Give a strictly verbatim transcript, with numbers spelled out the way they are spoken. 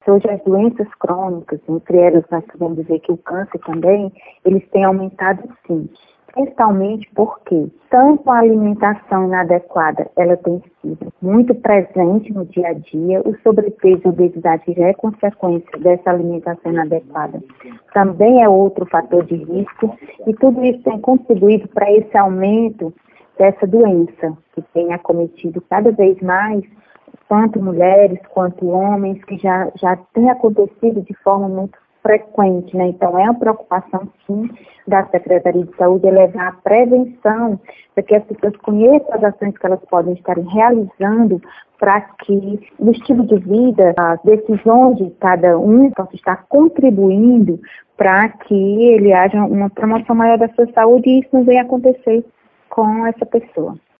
que hoje as doenças crônicas, entre elas nós podemos dizer que o câncer também, eles têm aumentado sim. Principalmente porque tanto a alimentação inadequada, ela tem sido muito presente no dia a dia, o sobrepeso e obesidade já é consequência dessa alimentação inadequada. Também é outro fator de risco e tudo isso tem contribuído para esse aumento dessa doença que tem acometido cada vez mais tanto mulheres quanto homens, que já, já tem acontecido de forma muito frequente, né? Então, é uma preocupação, sim, da Secretaria de Saúde levar a prevenção para que as pessoas conheçam as ações que elas podem estar realizando para que, no estilo de vida, as decisões de cada um possam estar contribuindo para que ele haja uma promoção maior da sua saúde e isso não venha acontecer com essa pessoa.